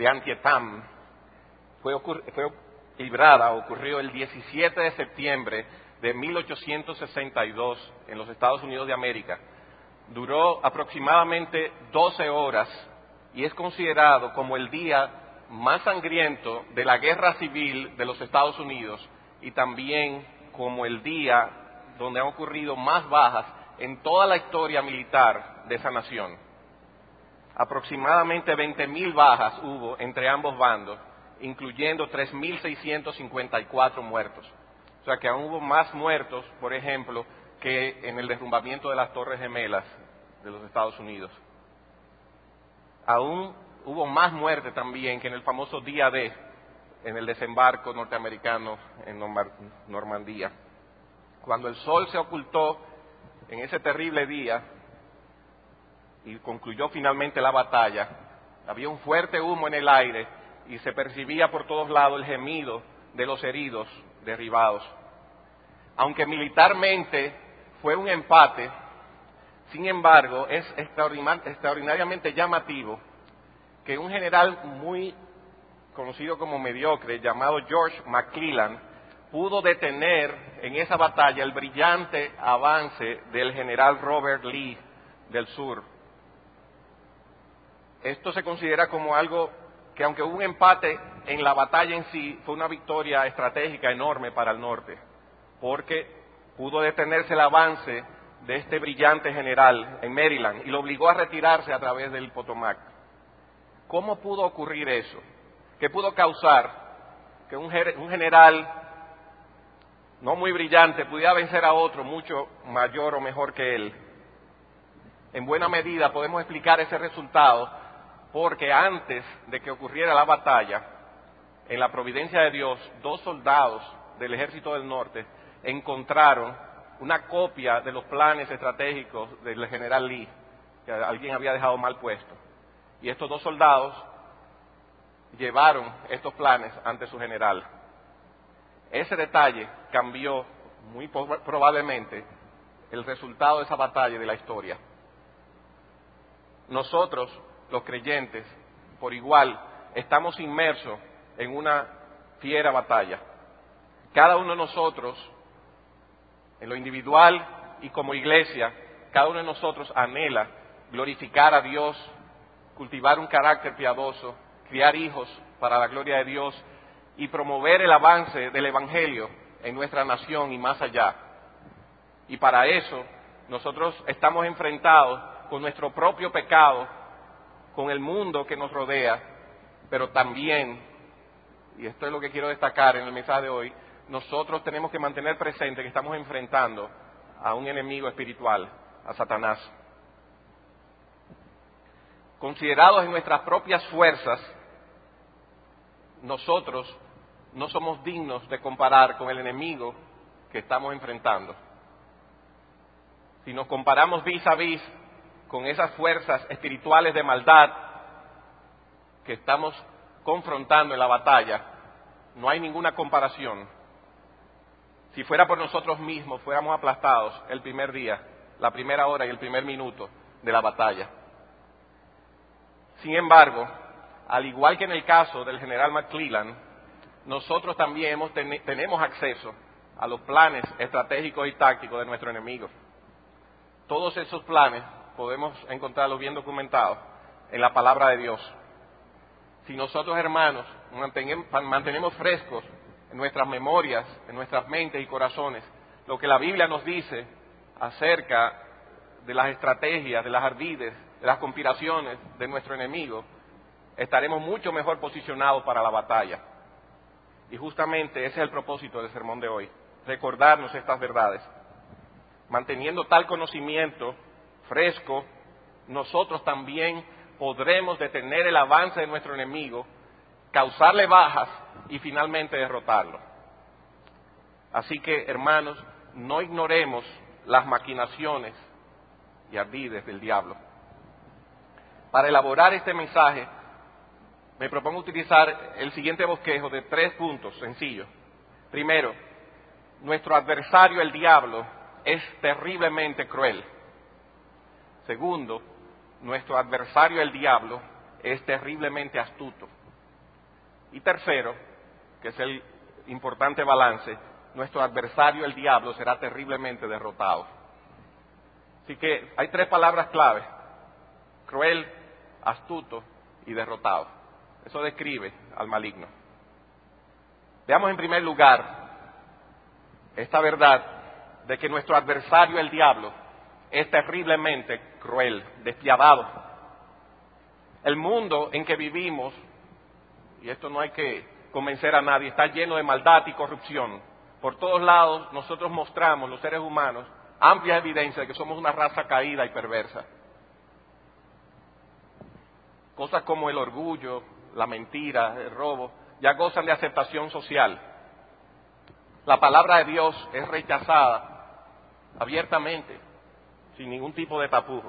de Antietam ocurrió el 17 de septiembre de 1862 en los Estados Unidos de América. Duró aproximadamente 12 horas y es considerado como el día más sangriento de la guerra civil de los Estados Unidos y también como el día donde han ocurrido más bajas en toda la historia militar de esa nación. Aproximadamente 20,000 bajas hubo entre ambos bandos, incluyendo 3,654 muertos. O sea que aún hubo más muertos, por ejemplo, que en el derrumbamiento de las Torres Gemelas de los Estados Unidos. Aún hubo más muerte también que en el famoso Día D, en el desembarco norteamericano en Normandía. Cuando el sol se ocultó en ese terrible día y concluyó finalmente la batalla, había un fuerte humo en el aire y se percibía por todos lados el gemido de los heridos derribados. Aunque militarmente fue un empate, sin embargo, es extraordinariamente llamativo que un general muy conocido como mediocre, llamado George McClellan, pudo detener en esa batalla el brillante avance del general Robert Lee del sur. Esto se considera como algo que, aunque hubo un empate en la batalla en sí, fue una victoria estratégica enorme para el norte, porque pudo detenerse el avance de este brillante general en Maryland y lo obligó a retirarse a través del Potomac. ¿Cómo pudo ocurrir eso? ¿Qué pudo causar que un general no muy brillante pudiera vencer a otro mucho mayor o mejor que él? En buena medida podemos explicar ese resultado porque antes de que ocurriera la batalla, en la providencia de Dios, 2 soldados del ejército del norte encontraron una copia de los planes estratégicos del general Lee, que alguien había dejado mal puesto. Y estos 2 soldados llevaron estos planes ante su general. Ese detalle cambió muy probablemente el resultado de esa batalla y de la historia. Nosotros, los creyentes, por igual, estamos inmersos en una fiera batalla. Cada uno de nosotros, en lo individual y como iglesia, cada uno de nosotros anhela glorificar a Dios, cultivar un carácter piadoso, criar hijos para la gloria de Dios y promover el avance del Evangelio en nuestra nación y más allá. Y para eso nosotros estamos enfrentados con nuestro propio pecado, con el mundo que nos rodea, pero también, y esto es lo que quiero destacar en el mensaje de hoy, nosotros tenemos que mantener presente que estamos enfrentando a un enemigo espiritual, a Satanás. Considerados en nuestras propias fuerzas, nosotros no somos dignos de comparar con el enemigo que estamos enfrentando. Si nos comparamos vis a vis con esas fuerzas espirituales de maldad que estamos confrontando en la batalla, no hay ninguna comparación. Si fuera por nosotros mismos, fuéramos aplastados el primer día, la primera hora y el primer minuto de la batalla. Sin embargo, al igual que en el caso del general McClellan, nosotros también tenemos acceso a los planes estratégicos y tácticos de nuestro enemigo. Todos esos planes podemos encontrarlos bien documentados en la palabra de Dios. Si nosotros, hermanos, mantenemos frescos en nuestras memorias, en nuestras mentes y corazones, lo que la Biblia nos dice acerca de las estrategias, de las ardides, de las conspiraciones de nuestro enemigo, estaremos mucho mejor posicionados para la batalla. Y justamente ese es el propósito del sermón de hoy, recordarnos estas verdades. Manteniendo tal conocimiento fresco, nosotros también podremos detener el avance de nuestro enemigo, causarle bajas y finalmente derrotarlo. Así que, hermanos, no ignoremos las maquinaciones y ardides del diablo. Para elaborar este mensaje, me propongo utilizar el siguiente bosquejo de 3 puntos sencillos. Primero, nuestro adversario, el diablo, es terriblemente cruel. Segundo, nuestro adversario, el diablo, es terriblemente astuto. Y tercero, que es el importante balance, nuestro adversario, el diablo, será terriblemente derrotado. Así que hay 3 palabras clave: cruel, astuto y derrotado. Eso describe al maligno. Veamos en primer lugar esta verdad de que nuestro adversario, el diablo, es terriblemente cruel, despiadado. El mundo en que vivimos, y esto no hay que convencer a nadie, está lleno de maldad y corrupción. Por todos lados nosotros mostramos, los seres humanos, amplia evidencia de que somos una raza caída y perversa. Cosas como el orgullo, la mentira, el robo, ya gozan de aceptación social. La palabra de Dios es rechazada abiertamente, sin ningún tipo de tapujo.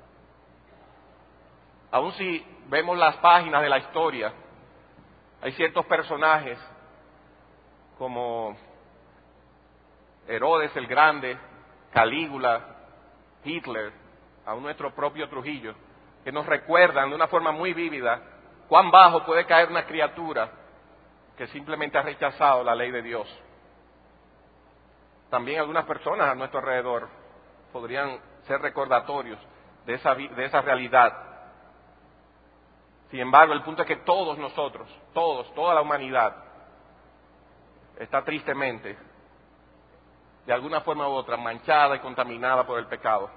Aun si vemos las páginas de la historia, hay ciertos personajes como Herodes el Grande, Calígula, Hitler, aún nuestro propio Trujillo, que nos recuerdan de una forma muy vívida cuán bajo puede caer una criatura que simplemente ha rechazado la ley de Dios. También algunas personas a nuestro alrededor podrían ser recordatorios de esa realidad. Sin embargo, el punto es que todos nosotros, toda la humanidad, está tristemente, de alguna forma u otra, manchada y contaminada por el pecado.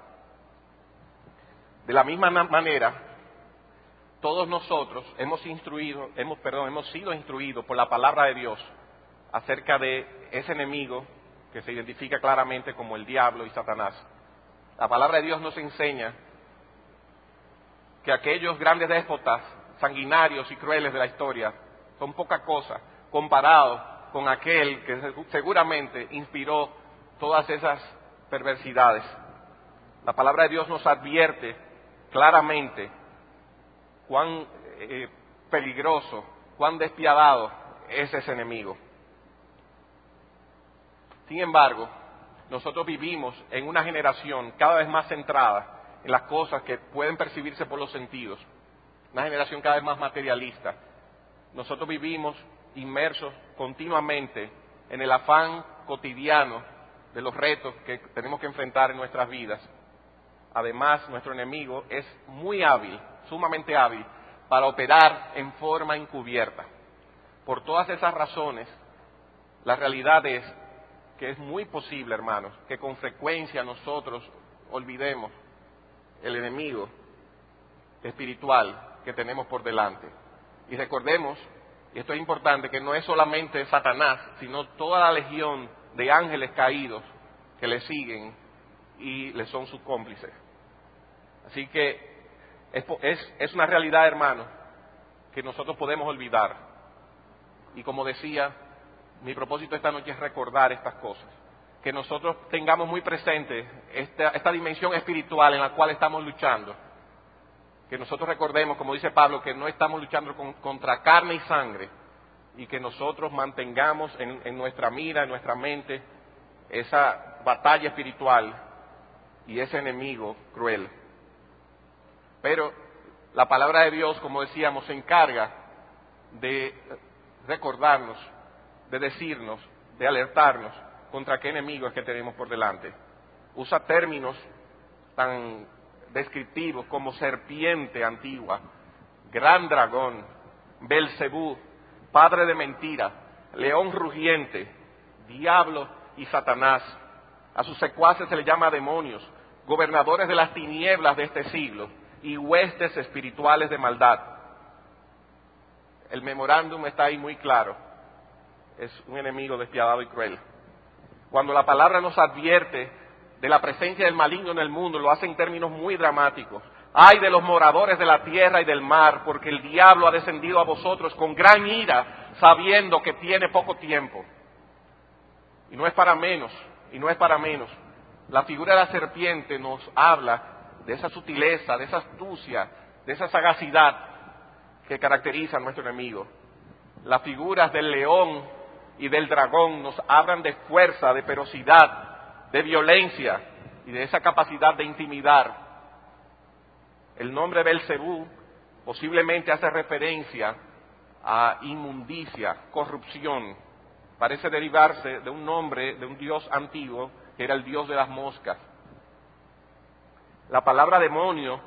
De la misma manera, todos nosotros hemos sido instruidos por la palabra de Dios acerca de ese enemigo que se identifica claramente como el diablo y Satanás. La palabra de Dios nos enseña que aquellos grandes déspotas, sanguinarios y crueles de la historia son poca cosa comparados con aquel que seguramente inspiró todas esas perversidades. La palabra de Dios nos advierte claramente cuán peligroso, cuán despiadado es ese enemigo. Sin embargo, nosotros vivimos en una generación cada vez más centrada en las cosas que pueden percibirse por los sentidos, una generación cada vez más materialista. Nosotros vivimos inmersos continuamente en el afán cotidiano de los retos que tenemos que enfrentar en nuestras vidas. Además, nuestro enemigo es muy hábil, sumamente hábil, para operar en forma encubierta. Por todas esas razones, la realidad es que es muy posible, hermanos, que con frecuencia nosotros olvidemos el enemigo espiritual que tenemos por delante. Y recordemos, y esto es importante, que no es solamente Satanás, sino toda la legión de ángeles caídos que le siguen y le son sus cómplices. Así que es una realidad, hermanos, que nosotros podemos olvidar. Y como decía, mi propósito esta noche es recordar estas cosas, que nosotros tengamos muy presente esta dimensión espiritual en la cual estamos luchando, que nosotros recordemos, como dice Pablo, que no estamos luchando contra carne y sangre, y que nosotros mantengamos en nuestra mira, en nuestra mente, esa batalla espiritual y ese enemigo cruel. Pero la palabra de Dios, como decíamos, se encarga de recordarnos, de decirnos, de alertarnos contra qué enemigo es que tenemos por delante. Usa términos tan descriptivos como serpiente antigua, gran dragón, Belcebú, padre de mentira, león rugiente, diablo y Satanás. A sus secuaces se le llama demonios, gobernadores de las tinieblas de este siglo y huestes espirituales de maldad. El memorándum está ahí muy claro. Es un enemigo despiadado y cruel. Cuando la palabra nos advierte de la presencia del maligno en el mundo, lo hace en términos muy dramáticos. ¡Ay de los moradores de la tierra y del mar! Porque el diablo ha descendido a vosotros con gran ira, sabiendo que tiene poco tiempo. Y no es para menos, La figura de la serpiente nos habla de esa sutileza, de esa astucia, de esa sagacidad que caracteriza a nuestro enemigo. Las figuras del león y del dragón nos hablan de fuerza, de ferocidad, de violencia y de esa capacidad de intimidar. El nombre Belcebú posiblemente hace referencia a inmundicia, corrupción. Parece derivarse de un nombre de un dios antiguo que era el dios de las moscas. La palabra demonio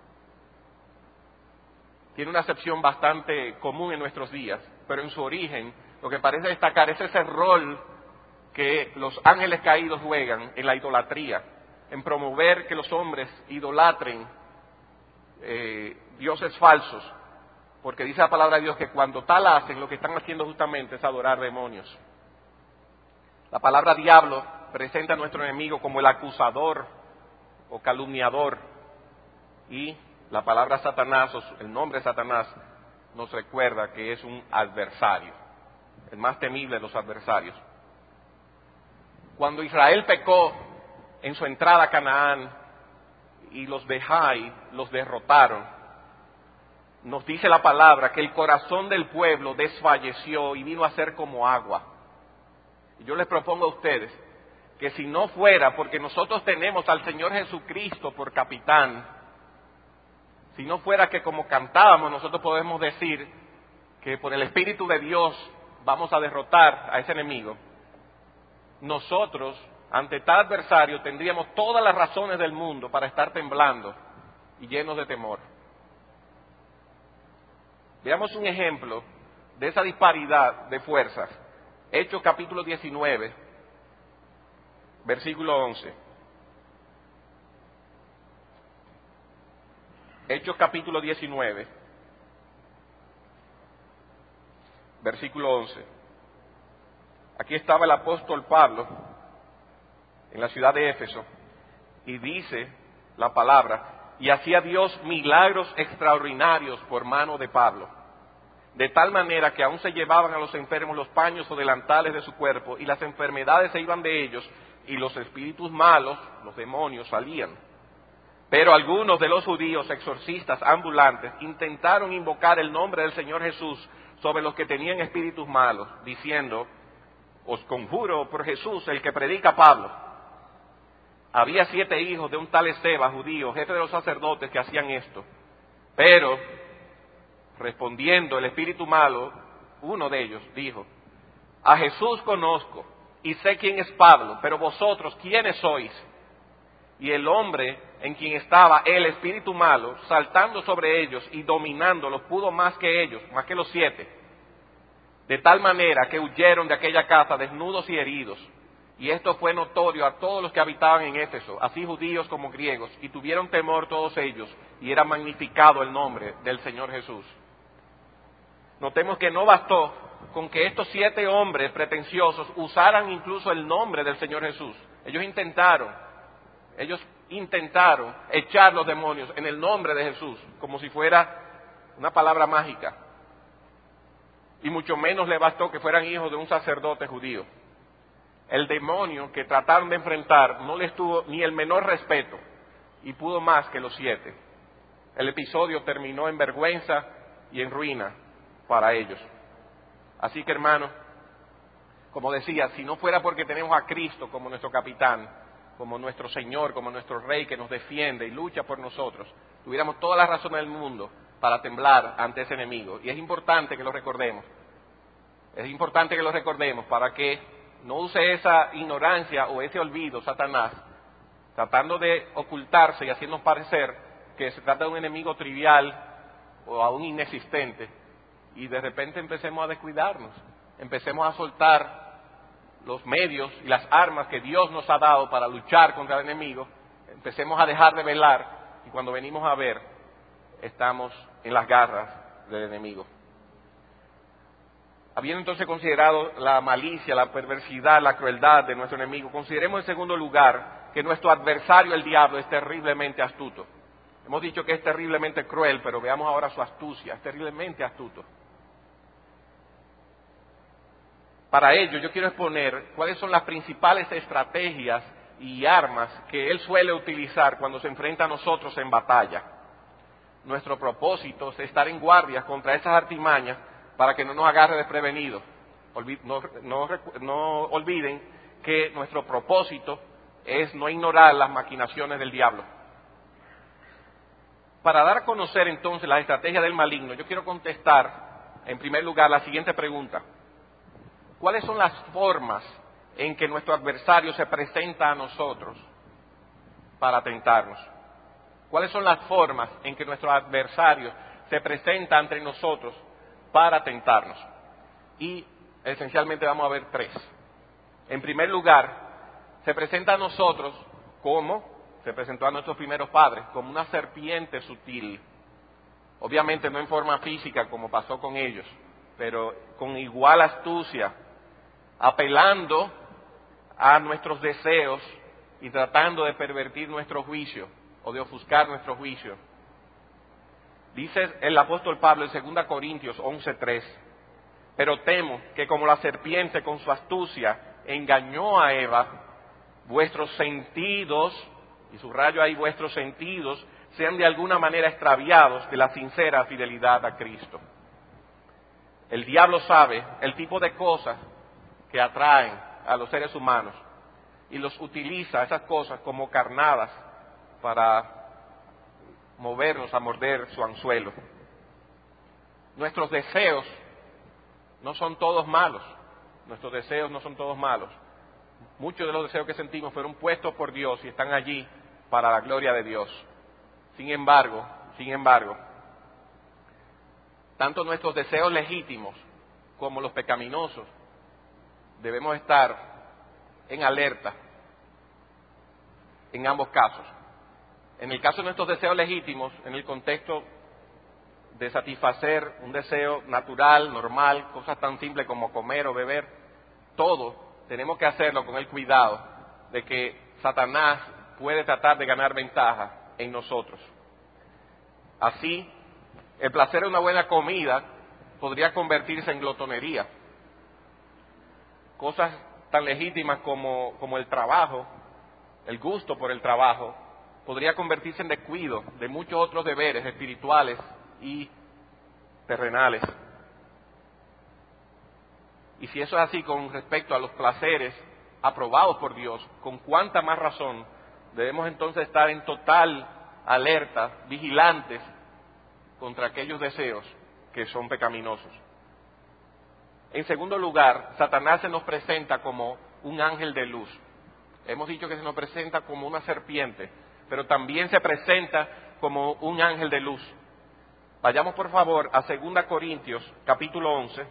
tiene una acepción bastante común en nuestros días, pero en su origen lo que parece destacar es ese rol que los ángeles caídos juegan en la idolatría, en promover que los hombres idolatren dioses falsos, porque dice la palabra de Dios que cuando tal hacen, lo que están haciendo justamente es adorar demonios. La palabra diablo presenta a nuestro enemigo como el acusador o calumniador, y la palabra Satanás, o el nombre Satanás, nos recuerda que es un adversario, el más temible de los adversarios. Cuando Israel pecó en su entrada a Canaán y los de Jai los derrotaron, nos dice la palabra que el corazón del pueblo desfalleció y vino a ser como agua. Y yo les propongo a ustedes que si no fuera porque nosotros tenemos al Señor Jesucristo por capitán, si no fuera que como cantábamos nosotros podemos decir que por el Espíritu de Dios vamos a derrotar a ese enemigo, nosotros ante tal adversario tendríamos todas las razones del mundo para estar temblando y llenos de temor. Veamos un ejemplo de esa disparidad de fuerzas. Hechos capítulo 19, versículo 11. Hechos capítulo 19, versículo 11. Aquí estaba el apóstol Pablo en la ciudad de Éfeso y dice la palabra: y hacía Dios milagros extraordinarios por mano de Pablo, de tal manera que aún se llevaban a los enfermos los paños o delantales de su cuerpo, y las enfermedades se iban de ellos, y los espíritus malos, los demonios, salían. Pero algunos de los judíos exorcistas ambulantes intentaron invocar el nombre del Señor Jesús sobre los que tenían espíritus malos, diciendo: os conjuro por Jesús, el que predica Pablo. Había 7 hijos de un tal Esceva, judío, jefe de los sacerdotes, que hacían esto. Pero, respondiendo el espíritu malo, uno de ellos dijo: a Jesús conozco y sé quién es Pablo, pero vosotros, ¿quiénes sois? Y el hombre en quien estaba el espíritu malo, saltando sobre ellos y dominándolos, pudo más que ellos, más que los 7. De tal manera que huyeron de aquella casa desnudos y heridos. Y esto fue notorio a todos los que habitaban en Éfeso, así judíos como griegos, y tuvieron temor todos ellos, y era magnificado el nombre del Señor Jesús. Notemos que no bastó con que estos 7 hombres pretenciosos usaran incluso el nombre del Señor Jesús. Ellos intentaron echar los demonios en el nombre de Jesús, como si fuera una palabra mágica. Y mucho menos le bastó que fueran hijos de un sacerdote judío. El demonio que trataron de enfrentar no les tuvo ni el menor respeto y pudo más que los 7. El episodio terminó en vergüenza y en ruina para ellos. Así que, hermanos, como decía, si no fuera porque tenemos a Cristo como nuestro capitán, como nuestro Señor, como nuestro Rey que nos defiende y lucha por nosotros, tuviéramos todas las razones del mundo para temblar ante ese enemigo. Y es importante que lo recordemos. Es importante que lo recordemos para que no use esa ignorancia o ese olvido Satanás, tratando de ocultarse y haciéndonos parecer que se trata de un enemigo trivial o aún inexistente, y de repente empecemos a descuidarnos, empecemos a soltar los medios y las armas que Dios nos ha dado para luchar contra el enemigo, empecemos a dejar de velar, y cuando venimos a ver, estamos en las garras del enemigo. Habiendo entonces considerado la malicia, la perversidad, la crueldad de nuestro enemigo, consideremos en segundo lugar que nuestro adversario, el diablo, es terriblemente astuto. Hemos dicho que es terriblemente cruel, pero veamos ahora su astucia, es terriblemente astuto. Para ello yo quiero exponer cuáles son las principales estrategias y armas que él suele utilizar cuando se enfrenta a nosotros en batalla. Nuestro propósito es estar en guardia contra esas artimañas para que no nos agarre desprevenidos. No olviden que nuestro propósito es no ignorar las maquinaciones del diablo. Para dar a conocer entonces las estrategias del maligno, yo quiero contestar en primer lugar, la siguiente pregunta. ¿Cuáles son las formas en que nuestro adversario se presenta a nosotros para tentarnos? ¿Cuáles son las formas en que nuestro adversario se presenta ante nosotros para tentarnos? Y esencialmente vamos a ver tres. En primer lugar, se presenta a nosotros como se presentó a nuestros primeros padres, como una serpiente sutil. Obviamente no en forma física como pasó con ellos, pero con igual astucia, apelando a nuestros deseos y tratando de pervertir nuestro juicio o de ofuscar nuestro juicio. Dice el apóstol Pablo en 2 Corintios 11:3, pero temo que como la serpiente con su astucia engañó a Eva, vuestros sentidos, y subrayo ahí vuestros sentidos, sean de alguna manera extraviados de la sincera fidelidad a Cristo. El diablo sabe el tipo de cosas que atraen a los seres humanos y los utiliza, esas cosas, como carnadas para movernos a morder su anzuelo. Nuestros deseos no son todos malos, nuestros deseos no son todos malos. Muchos de los deseos que sentimos fueron puestos por Dios y están allí para la gloria de Dios. Sin embargo, tanto nuestros deseos legítimos como los pecaminosos debemos estar en alerta en ambos casos. En el caso de nuestros deseos legítimos, en el contexto de satisfacer un deseo natural, normal, cosas tan simples como comer o beber, todo tenemos que hacerlo con el cuidado de que Satanás puede tratar de ganar ventaja en nosotros. Así, el placer de una buena comida podría convertirse en glotonería. Cosas tan legítimas como el trabajo, el gusto por el trabajo, podría convertirse en descuido de muchos otros deberes espirituales y terrenales. Y si eso es así con respecto a los placeres aprobados por Dios, con cuánta más razón debemos entonces estar en total alerta, vigilantes contra aquellos deseos que son pecaminosos. En segundo lugar, Satanás se nos presenta como un ángel de luz. Hemos dicho que se nos presenta como una serpiente, pero también se presenta como un ángel de luz. Vayamos por favor a 2 Corintios capítulo 11.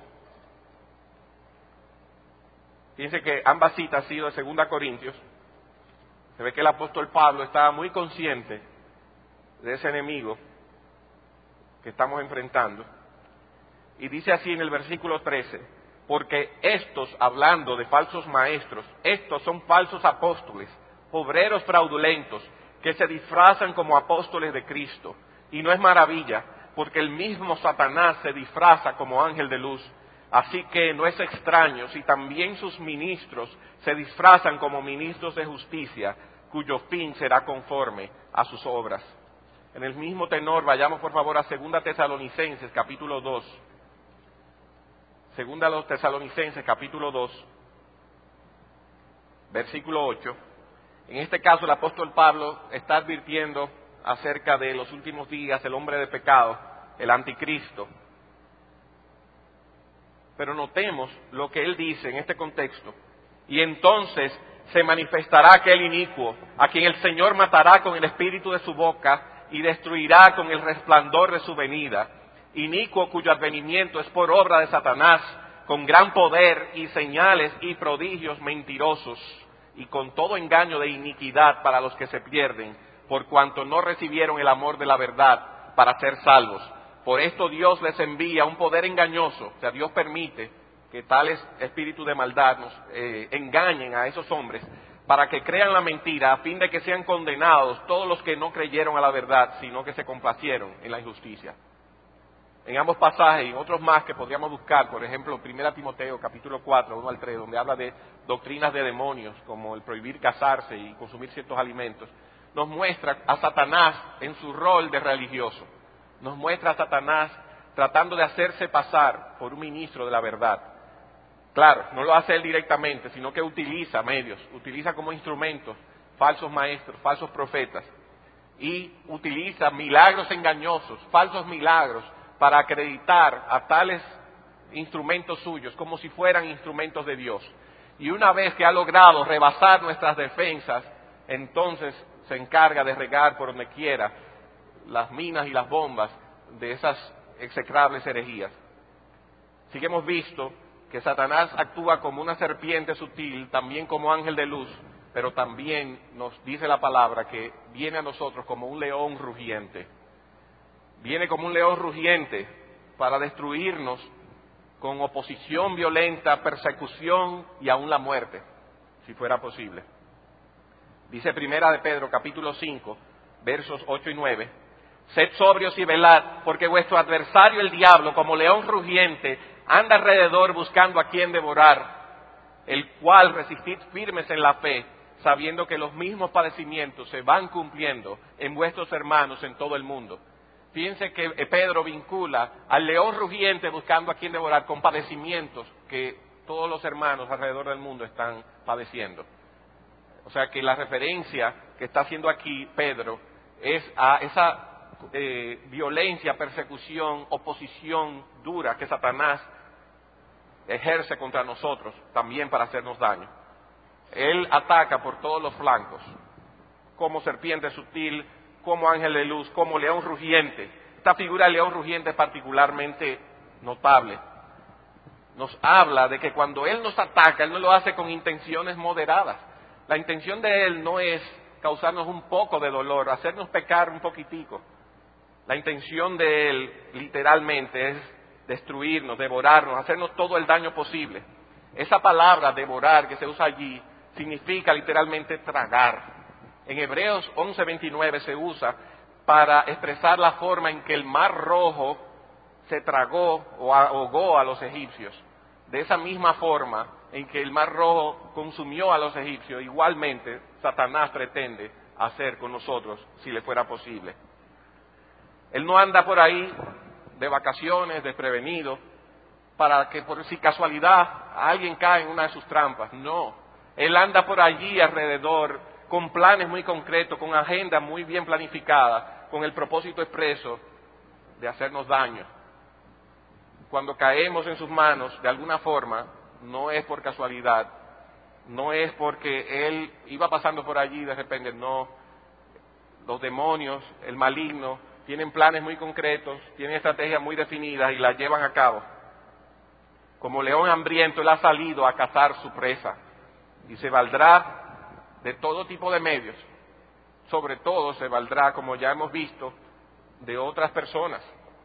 Fíjense que ambas citas han sido de 2 Corintios. Se ve que el apóstol Pablo estaba muy consciente de ese enemigo que estamos enfrentando. Y dice así en el versículo 13, porque estos, hablando de falsos maestros, estos son falsos apóstoles, obreros fraudulentos, que se disfrazan como apóstoles de Cristo. Y no es maravilla, porque el mismo Satanás se disfraza como ángel de luz. Así que no es extraño si también sus ministros se disfrazan como ministros de justicia, cuyo fin será conforme a sus obras. En el mismo tenor, vayamos por favor a 2 Tesalonicenses capítulo 2. 2 Tesalonicenses capítulo 2, versículo 8. En este caso el apóstol Pablo está advirtiendo acerca de los últimos días, el hombre de pecado, el anticristo. Pero notemos lo que él dice en este contexto. Y entonces se manifestará aquel inicuo, a quien el Señor matará con el espíritu de su boca y destruirá con el resplandor de su venida. Inicuo cuyo advenimiento es por obra de Satanás, con gran poder y señales y prodigios mentirosos, y con todo engaño de iniquidad para los que se pierden, por cuanto no recibieron el amor de la verdad para ser salvos. Por esto Dios les envía un poder engañoso, o sea, Dios permite que tales espíritus de maldad nos engañen a esos hombres, para que crean la mentira, a fin de que sean condenados todos los que no creyeron a la verdad, sino que se complacieron en la injusticia. En ambos pasajes y en otros más que podríamos buscar, por ejemplo, 1 Timoteo capítulo 4, 1 al 3, donde habla de doctrinas de demonios, como el prohibir casarse y consumir ciertos alimentos, nos muestra a Satanás en su rol de religioso. Nos muestra a Satanás tratando de hacerse pasar por un ministro de la verdad. Claro, no lo hace él directamente, sino que utiliza medios, utiliza como instrumentos falsos maestros, falsos profetas, y utiliza milagros engañosos, falsos milagros, para acreditar a tales instrumentos suyos, como si fueran instrumentos de Dios. Y una vez que ha logrado rebasar nuestras defensas, entonces se encarga de regar por donde quiera las minas y las bombas de esas execrables herejías. Así que hemos visto que Satanás actúa como una serpiente sutil, también como ángel de luz, pero también nos dice la palabra que viene a nosotros como un león rugiente. Viene como un león rugiente para destruirnos con oposición violenta, persecución y aún la muerte, si fuera posible. Dice Primera de Pedro, capítulo 5, versos 8 y 9, sed sobrios y velad, porque vuestro adversario el diablo, como león rugiente, anda alrededor buscando a quien devorar, el cual resistid firmes en la fe, sabiendo que los mismos padecimientos se van cumpliendo en vuestros hermanos en todo el mundo. Fíjense que Pedro vincula al león rugiente buscando a quien devorar con padecimientos que todos los hermanos alrededor del mundo están padeciendo. O sea que la referencia que está haciendo aquí Pedro es a esa violencia, persecución, oposición dura que Satanás ejerce contra nosotros también para hacernos daño. Él ataca por todos los flancos, como serpiente sutil, como ángel de luz, como león rugiente. Esta figura de león rugiente es particularmente notable. Nos habla de que cuando Él nos ataca, Él no lo hace con intenciones moderadas. La intención de Él no es causarnos un poco de dolor, hacernos pecar un poquitico. La intención de Él, literalmente, es destruirnos, devorarnos, hacernos todo el daño posible. Esa palabra, devorar, que se usa allí, significa literalmente tragar. En Hebreos 11:29 se usa para expresar la forma en que el Mar Rojo se tragó o ahogó a los egipcios. De esa misma forma en que el Mar Rojo consumió a los egipcios, igualmente Satanás pretende hacer con nosotros si le fuera posible. Él no anda por ahí de vacaciones, desprevenido, para que por si casualidad alguien cae en una de sus trampas. No, Él anda por allí alrededor con planes muy concretos, con agenda muy bien planificada, con el propósito expreso de hacernos daño. Cuando caemos en sus manos, de alguna forma, no es por casualidad, no es porque Él iba pasando por allí de repente, no. Los demonios, el maligno, tienen planes muy concretos, tienen estrategias muy definidas y las llevan a cabo. Como león hambriento, Él ha salido a cazar su presa y se valdrá de todo tipo de medios. Sobre todo se valdrá, como ya hemos visto, de otras personas.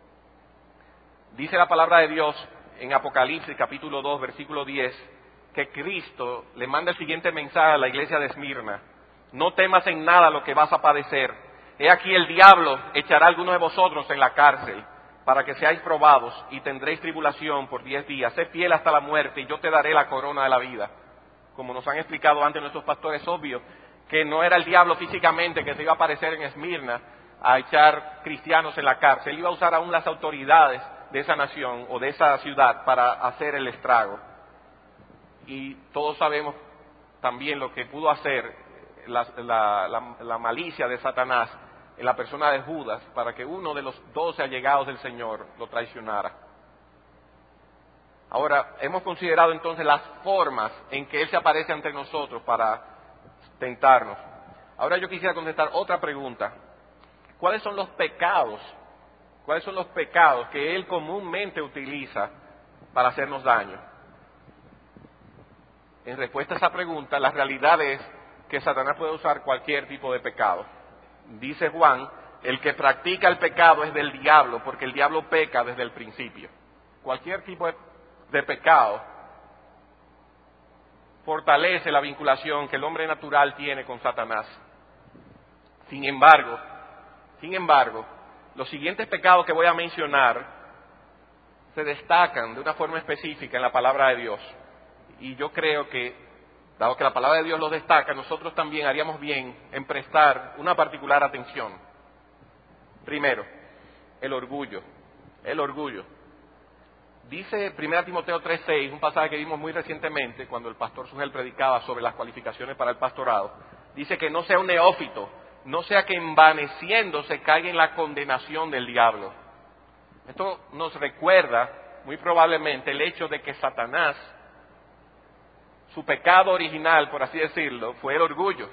Dice la palabra de Dios en Apocalipsis capítulo 2, versículo 10, que Cristo le manda el siguiente mensaje a la iglesia de Esmirna: no temas en nada lo que vas a padecer. He aquí el diablo echará a algunos de vosotros en la cárcel, para que seáis probados, y tendréis tribulación por 10 días. Sé fiel hasta la muerte, y yo te daré la corona de la vida. Como nos han explicado antes nuestros pastores, obvio que no era el diablo físicamente que se iba a aparecer en Esmirna a echar cristianos en la cárcel. Él iba a usar aún las autoridades de esa nación o de esa ciudad para hacer el estrago. Y todos sabemos también lo que pudo hacer la malicia de Satanás en la persona de Judas para que uno de los 12 allegados del Señor lo traicionara. Ahora, hemos considerado entonces las formas en que Él se aparece ante nosotros para tentarnos. Ahora yo quisiera contestar otra pregunta. ¿Cuáles son los pecados? ¿Cuáles son los pecados que Él comúnmente utiliza para hacernos daño? En respuesta a esa pregunta, la realidad es que Satanás puede usar cualquier tipo de pecado. Dice Juan, el que practica el pecado es del diablo, porque el diablo peca desde el principio. Cualquier tipo de pecado fortalece la vinculación que el hombre natural tiene con Satanás. Sin embargo, los siguientes pecados que voy a mencionar se destacan de una forma específica en la palabra de Dios. Y yo creo que, dado que la palabra de Dios los destaca, nosotros también haríamos bien en prestar una particular atención. Primero, el orgullo. El orgullo. Dice 1 Timoteo 3:6, un pasaje que vimos muy recientemente cuando el pastor Sugel predicaba sobre las cualificaciones para el pastorado. Dice que no sea un neófito, no sea que envaneciéndose caiga en la condenación del diablo. Esto nos recuerda muy probablemente, el hecho de que Satanás, su pecado original, por así decirlo, fue el orgullo.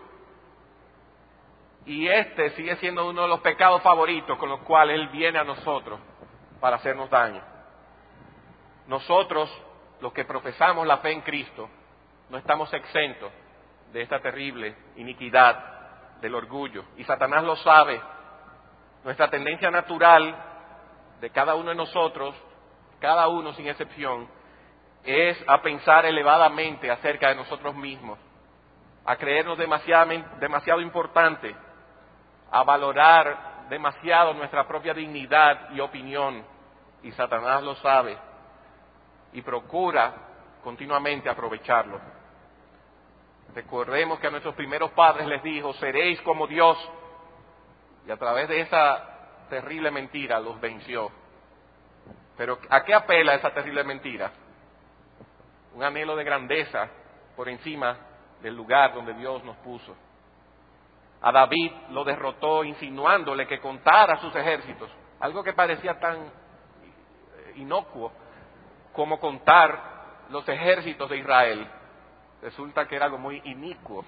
Y este sigue siendo uno de los pecados favoritos con los cuales él viene a nosotros para hacernos daño. Nosotros, los que profesamos la fe en Cristo, no estamos exentos de esta terrible iniquidad del orgullo. Y Satanás lo sabe. Nuestra tendencia natural de cada uno de nosotros, cada uno sin excepción, es a pensar elevadamente acerca de nosotros mismos, a creernos demasiado importantes, a valorar demasiado nuestra propia dignidad y opinión. Y Satanás lo sabe y procura continuamente aprovecharlo. Recordemos que a nuestros primeros padres les dijo: seréis como Dios. Y a través de esa terrible mentira los venció. Pero ¿a qué apela esa terrible mentira? Un anhelo de grandeza por encima del lugar donde Dios nos puso. A David lo derrotó insinuándole que contara sus ejércitos, algo que parecía tan inocuo como contar los ejércitos de Israel. Resulta que era algo muy inicuo.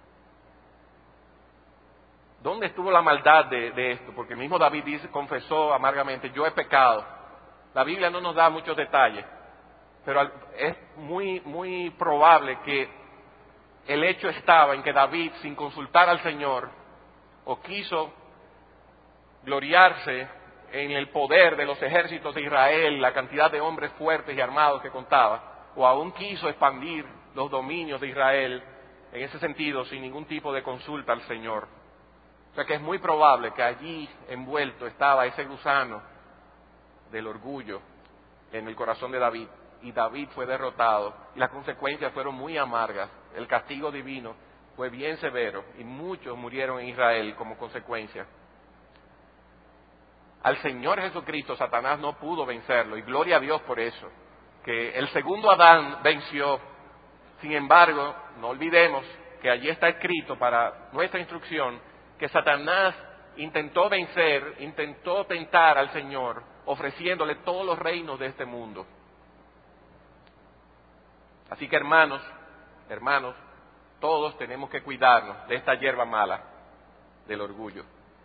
¿Dónde estuvo la maldad de esto? Porque el mismo David confesó amargamente: yo he pecado. La Biblia no nos da muchos detalles, pero es muy probable que el hecho estaba en que David, sin consultar al Señor, o quiso gloriarse en el poder de los ejércitos de Israel, la cantidad de hombres fuertes y armados que contaba, o aún quiso expandir los dominios de Israel en ese sentido, sin ningún tipo de consulta al Señor. O sea que es muy probable que allí envuelto estaba ese gusano del orgullo en el corazón de David, y David fue derrotado, y las consecuencias fueron muy amargas. El castigo divino fue bien severo, y muchos murieron en Israel como consecuencia. Al Señor Jesucristo Satanás no pudo vencerlo, y gloria a Dios por eso, que el segundo Adán venció. Sin embargo, no olvidemos que allí está escrito para nuestra instrucción que Satanás intentó vencer, intentó tentar al Señor, ofreciéndole todos los reinos de este mundo. Así que hermanos, todos tenemos que cuidarnos de esta hierba mala, del orgullo.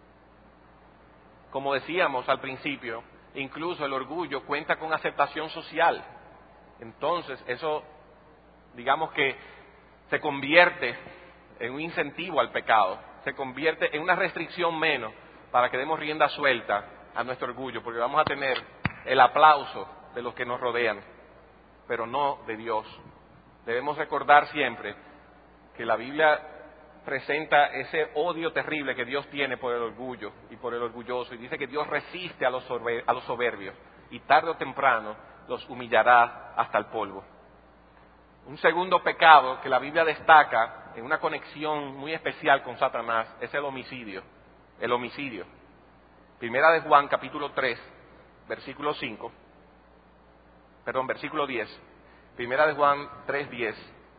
Como decíamos al principio, incluso el orgullo cuenta con aceptación social. Entonces, eso, digamos que se convierte en un incentivo al pecado, se convierte en una restricción menos para que demos rienda suelta a nuestro orgullo, porque vamos a tener el aplauso de los que nos rodean, pero no de Dios. Debemos recordar siempre que la Biblia presenta ese odio terrible que Dios tiene por el orgullo y por el orgulloso, y dice que Dios resiste a los soberbios, y tarde o temprano los humillará hasta el polvo. Un segundo pecado que la Biblia destaca en una conexión muy especial con Satanás es el homicidio. El homicidio. Primera de Juan, capítulo 3, versículo 10. Primera de Juan 3:10.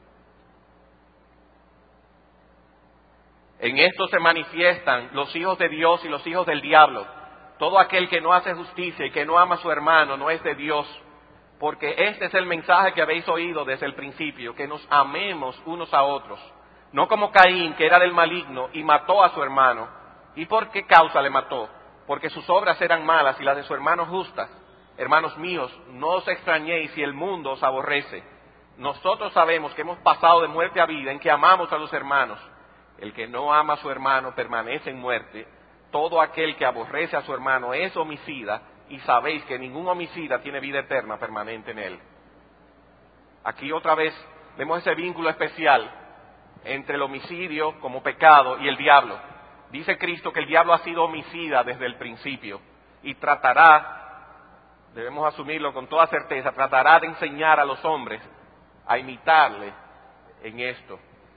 En esto se manifiestan los hijos de Dios y los hijos del diablo. Todo aquel que no hace justicia y que no ama a su hermano no es de Dios. Porque este es el mensaje que habéis oído desde el principio, que nos amemos unos a otros. No como Caín, que era del maligno y mató a su hermano. ¿Y por qué causa le mató? Porque sus obras eran malas y las de su hermano justas. Hermanos míos, no os extrañéis si el mundo os aborrece. Nosotros sabemos que hemos pasado de muerte a vida en que amamos a los hermanos. El que no ama a su hermano permanece en muerte. Todo aquel que aborrece a su hermano es homicida, y sabéis que ningún homicida tiene vida eterna permanente en él. Aquí otra vez vemos ese vínculo especial entre el homicidio como pecado y el diablo. Dice Cristo que el diablo ha sido homicida desde el principio y tratará, debemos asumirlo con toda certeza, tratará de enseñar a los hombres a imitarle en esto.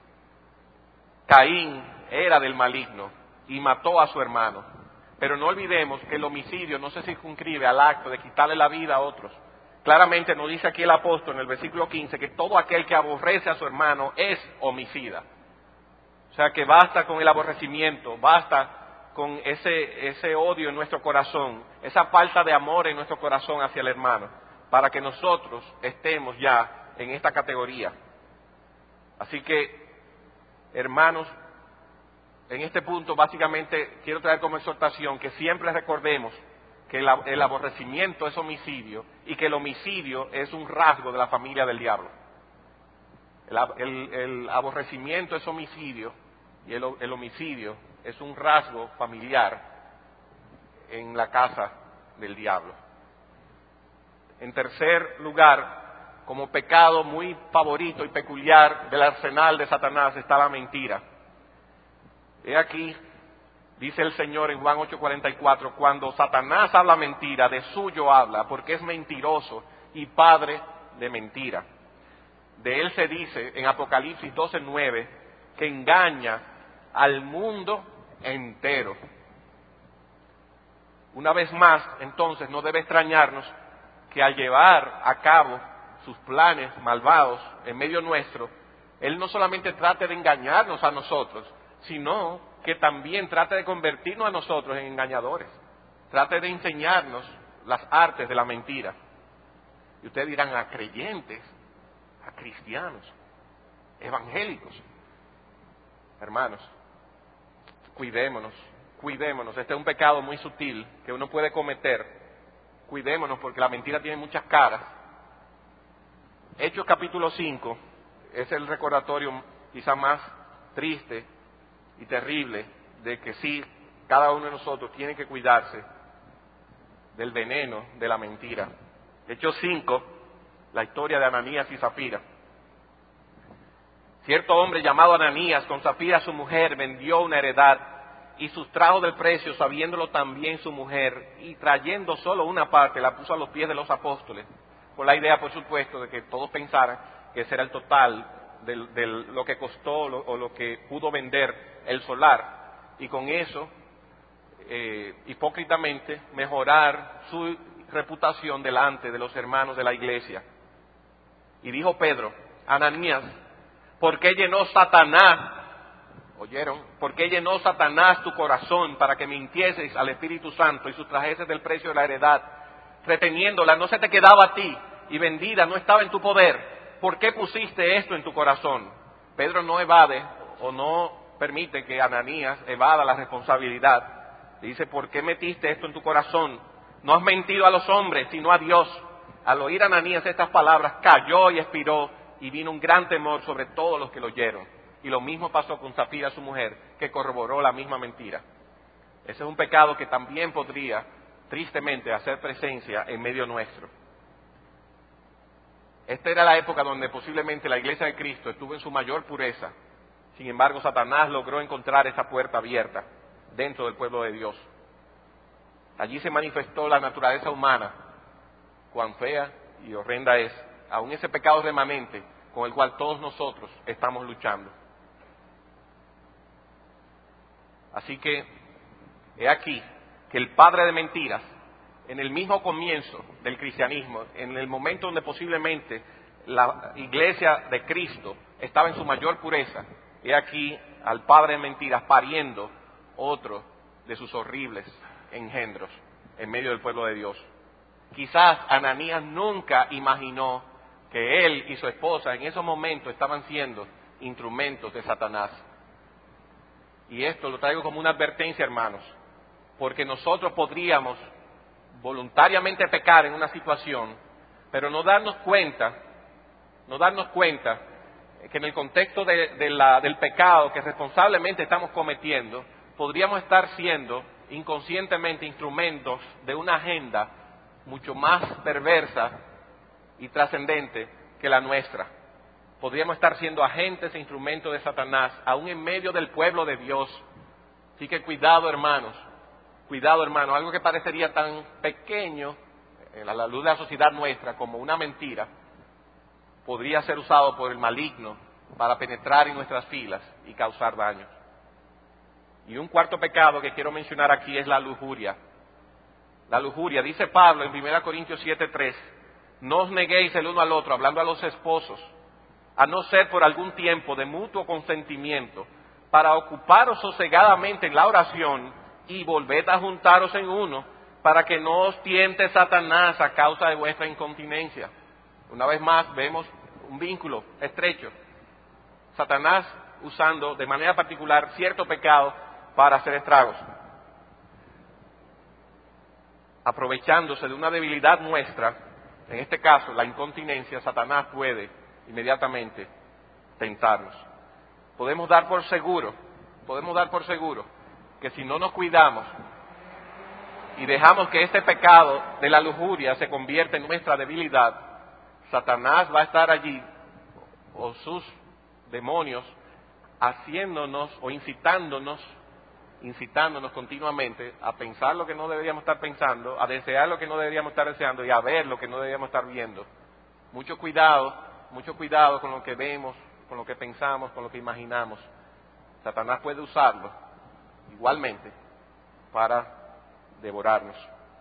Caín era del maligno y mató a su hermano. Pero no olvidemos que el homicidio no se circunscribe al acto de quitarle la vida a otros. Claramente nos dice aquí el apóstol en el versículo 15 que todo aquel que aborrece a su hermano es homicida. O sea que basta con el aborrecimiento, basta con ese odio en nuestro corazón, esa falta de amor en nuestro corazón hacia el hermano, para que nosotros estemos ya en esta categoría. Así que, hermanos, en este punto básicamente quiero traer como exhortación que siempre recordemos que el aborrecimiento es homicidio y que el homicidio es un rasgo de la familia del diablo. El aborrecimiento es homicidio y el homicidio es un rasgo familiar en la casa del diablo. En tercer lugar, como pecado muy favorito y peculiar del arsenal de Satanás está la mentira. He aquí, dice el Señor en Juan 8:44, cuando Satanás habla mentira, de suyo habla, porque es mentiroso y padre de mentira. De él se dice en Apocalipsis 12:9 que engaña al mundo entero. Una vez más, entonces, no debe extrañarnos que al llevar a cabo sus planes malvados en medio nuestro, él no solamente trate de engañarnos a nosotros, sino que también trate de convertirnos a nosotros en engañadores. Trate de enseñarnos las artes de la mentira. Y ustedes dirán, a creyentes, a cristianos, evangélicos. Hermanos, cuidémonos. Este es un pecado muy sutil que uno puede cometer. Cuidémonos porque la mentira tiene muchas caras. Hechos capítulo 5 es el recordatorio quizá más triste y terrible de que sí, cada uno de nosotros tiene que cuidarse del veneno de la mentira. Hechos 5, la historia de Ananías y Zafira. Cierto hombre llamado Ananías, con Zafira su mujer, vendió una heredad y sustrajo del precio, sabiéndolo también su mujer, y trayendo solo una parte, la puso a los pies de los apóstoles, con la idea, por supuesto, de que todos pensaran que ese era el total de lo que costó o lo que pudo vender el solar, y con eso, hipócritamente, mejorar su reputación delante de los hermanos de la iglesia. Y dijo Pedro, Ananías, ¿por qué llenó Satanás? ¿Oyeron? ¿Por qué llenó Satanás tu corazón para que mintieses al Espíritu Santo y sustrajeses del precio de la heredad, reteniéndola? No se te quedaba a ti y vendida no estaba en tu poder. ¿Por qué pusiste esto en tu corazón? Pedro no evade o no permite que Ananías evada la responsabilidad. Dice, ¿por qué metiste esto en tu corazón? No has mentido a los hombres, sino a Dios. Al oír Ananías estas palabras, cayó y expiró, y vino un gran temor sobre todos los que lo oyeron. Y lo mismo pasó con Zafira, su mujer, que corroboró la misma mentira. Ese es un pecado que también podría, tristemente, hacer presencia en medio nuestro. Esta era la época donde posiblemente la iglesia de Cristo estuvo en su mayor pureza. Sin embargo, Satanás logró encontrar esa puerta abierta dentro del pueblo de Dios. Allí se manifestó la naturaleza humana, cuán fea y horrenda es, aún ese pecado remanente con el cual todos nosotros estamos luchando. Así que, he aquí que el padre de mentiras, en el mismo comienzo del cristianismo, en el momento donde posiblemente la iglesia de Cristo estaba en su mayor pureza, he aquí al padre de mentiras pariendo otro de sus horribles engendros en medio del pueblo de Dios. Quizás Ananías nunca imaginó que él y su esposa en esos momentos estaban siendo instrumentos de Satanás. Y esto lo traigo como una advertencia, hermanos, porque nosotros podríamos voluntariamente pecar en una situación, pero no darnos cuenta que en el contexto del pecado que responsablemente estamos cometiendo, podríamos estar siendo inconscientemente instrumentos de una agenda mucho más perversa y trascendente que la nuestra. Podríamos estar siendo agentes e instrumentos de Satanás, aún en medio del pueblo de Dios. Así que cuidado, hermanos, algo que parecería tan pequeño a la luz de la sociedad nuestra como una mentira, podría ser usado por el maligno para penetrar en nuestras filas y causar daños. Y un cuarto pecado que quiero mencionar aquí es la lujuria. La lujuria, dice Pablo en 1 Corintios 7:3, no os neguéis el uno al otro, hablando a los esposos, a no ser por algún tiempo de mutuo consentimiento, para ocuparos sosegadamente en la oración y volved a juntaros en uno, para que no os tiente Satanás a causa de vuestra incontinencia. Una vez más vemos un vínculo estrecho. Satanás usando de manera particular cierto pecado para hacer estragos. Aprovechándose de una debilidad nuestra, en este caso la incontinencia, Satanás puede inmediatamente tentarnos. Podemos dar por seguro que si no nos cuidamos y dejamos que este pecado de la lujuria se convierta en nuestra debilidad, Satanás va a estar allí, o sus demonios, haciéndonos o incitándonos continuamente a pensar lo que no deberíamos estar pensando, a desear lo que no deberíamos estar deseando y a ver lo que no deberíamos estar viendo. Mucho cuidado con lo que vemos, con lo que pensamos, con lo que imaginamos. Satanás puede usarlo igualmente para devorarnos.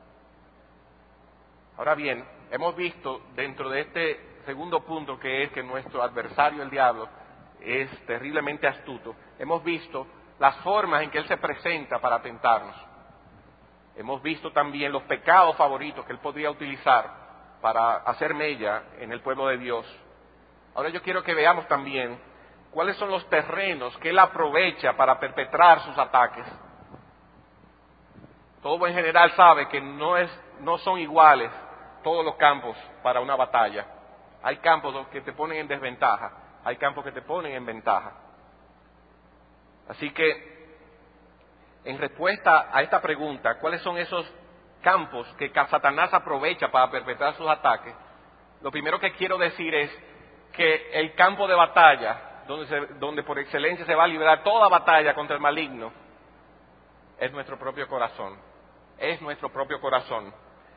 Ahora bien, hemos visto dentro de este segundo punto, que es que nuestro adversario, el diablo, es terriblemente astuto. Hemos visto las formas en que él se presenta para tentarnos. Hemos visto también los pecados favoritos que él podría utilizar para hacer mella en el pueblo de Dios. Ahora yo quiero que veamos también cuáles son los terrenos que él aprovecha para perpetrar sus ataques. Todo buen general sabe que no son iguales todos los campos para una batalla. Hay campos que te ponen en desventaja, hay campos que te ponen en ventaja. Así que, en respuesta a esta pregunta, ¿cuáles son esos campos que Satanás aprovecha para perpetrar sus ataques? Lo primero que quiero decir es que el campo de batalla, donde por excelencia se va a librar toda batalla contra el maligno, es nuestro propio corazón. Es nuestro propio corazón.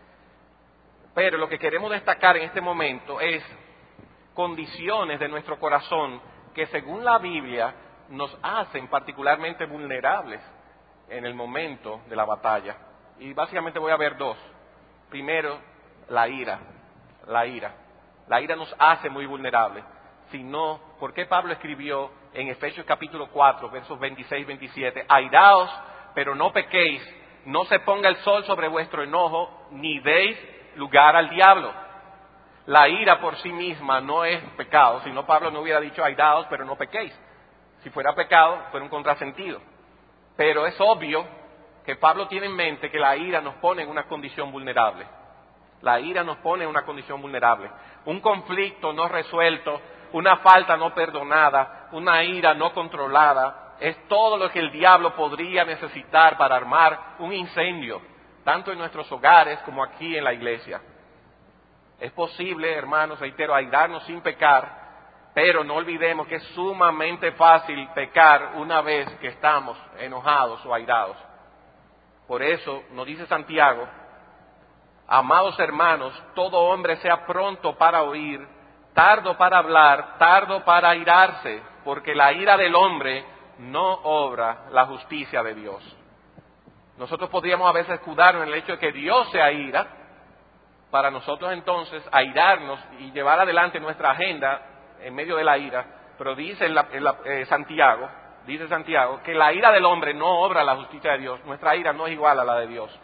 Pero lo que queremos destacar en este momento es condiciones de nuestro corazón que, según la Biblia, nos hacen particularmente vulnerables en el momento de la batalla. Y básicamente voy a ver dos. Primero, la ira. La ira nos hace muy vulnerables. Si no, ¿por qué Pablo escribió en Efesios capítulo 4, versos 26-27, airaos, pero no pequéis, no se ponga el sol sobre vuestro enojo, ni deis lugar al diablo? La ira por sí misma no es pecado, si no Pablo no hubiera dicho airaos, pero no pequéis. Si fuera pecado, fuera un contrasentido. Pero es obvio que Pablo tiene en mente que la ira nos pone en una condición vulnerable. La ira nos pone en una condición vulnerable. Un conflicto no resuelto, una falta no perdonada, una ira no controlada, es todo lo que el diablo podría necesitar para armar un incendio, tanto en nuestros hogares como aquí en la iglesia. Es posible, hermanos, reitero, airarnos sin pecar, pero no olvidemos que es sumamente fácil pecar una vez que estamos enojados o airados. Por eso nos dice Santiago: amados hermanos, todo hombre sea pronto para oír, tardo para hablar, tardo para airarse, porque la ira del hombre no obra la justicia de Dios. Nosotros podríamos a veces escudarnos en el hecho de que Dios se aira, para nosotros entonces airarnos y llevar adelante nuestra agenda en medio de la ira, pero dice Santiago que la ira del hombre no obra la justicia de Dios. Nuestra ira no es igual a la de Dios.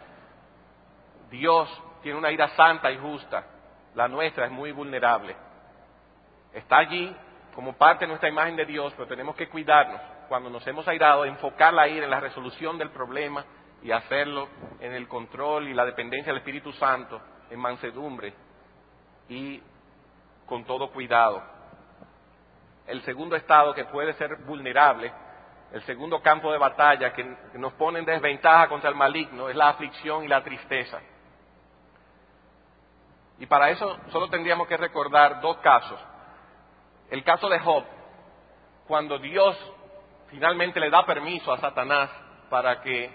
Dios tiene una ira santa y justa, la nuestra es muy vulnerable. Está allí como parte de nuestra imagen de Dios, pero tenemos que cuidarnos cuando nos hemos airado, enfocar la ira en la resolución del problema y hacerlo en el control y la dependencia del Espíritu Santo, en mansedumbre y con todo cuidado. El segundo estado que puede ser vulnerable, el segundo campo de batalla que nos pone en desventaja contra el maligno, es la aflicción y la tristeza. Y para eso solo tendríamos que recordar dos casos. El caso de Job, cuando Dios finalmente le da permiso a Satanás para que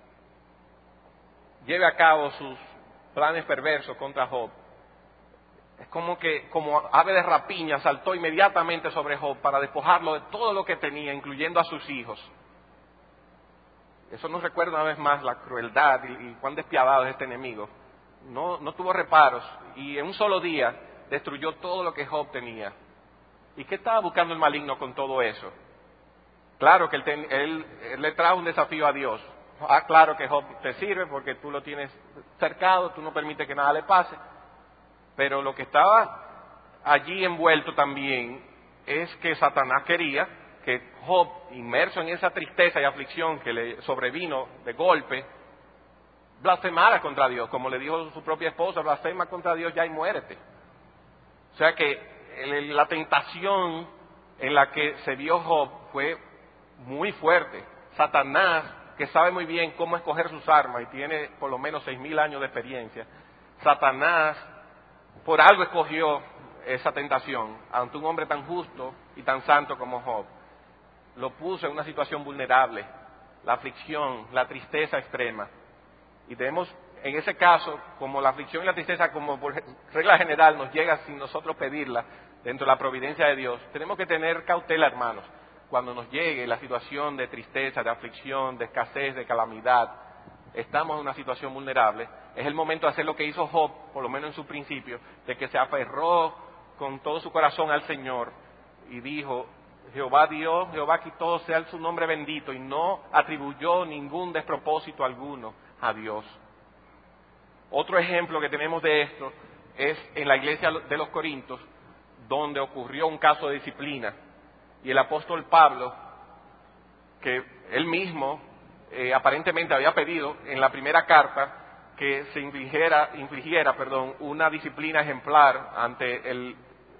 lleve a cabo sus planes perversos contra Job. Es como ave de rapiña, saltó inmediatamente sobre Job para despojarlo de todo lo que tenía, incluyendo a sus hijos. Eso nos recuerda una vez más la crueldad y cuán despiadado es este enemigo. No tuvo reparos y en un solo día destruyó todo lo que Job tenía. ¿Y qué estaba buscando el maligno con todo eso? Claro que él le trajo un desafío a Dios, claro que Job te sirve porque tú lo tienes cercado, tú no permites que nada le pase, pero lo que estaba allí envuelto también es que Satanás quería que Job, inmerso en esa tristeza y aflicción que le sobrevino de golpe, blasfemara contra Dios, como le dijo su propia esposa: blasfema contra Dios ya y muérete. O sea que la tentación en la que se vio Job fue muy fuerte. Satanás, que sabe muy bien cómo escoger sus armas y tiene por lo menos 6,000 años de experiencia, Satanás por algo escogió esa tentación ante un hombre tan justo y tan santo como Job. Lo puso en una situación vulnerable, la aflicción, la tristeza extrema. Y debemos, en ese caso, como la aflicción y la tristeza, como por regla general nos llega sin nosotros pedirla, dentro de la providencia de Dios, tenemos que tener cautela, hermanos. Cuando nos llegue la situación de tristeza, de aflicción, de escasez, de calamidad, estamos en una situación vulnerable, es el momento de hacer lo que hizo Job, por lo menos en su principio, de que se aferró con todo su corazón al Señor y dijo: Jehová dio, Jehová quitó, sea su nombre bendito, y no atribuyó ningún despropósito alguno a Dios. Otro ejemplo que tenemos de esto es en la iglesia de los Corintios, donde ocurrió un caso de disciplina, y el apóstol Pablo, que él mismo aparentemente había pedido en la primera carta que se infligiera una disciplina ejemplar ante el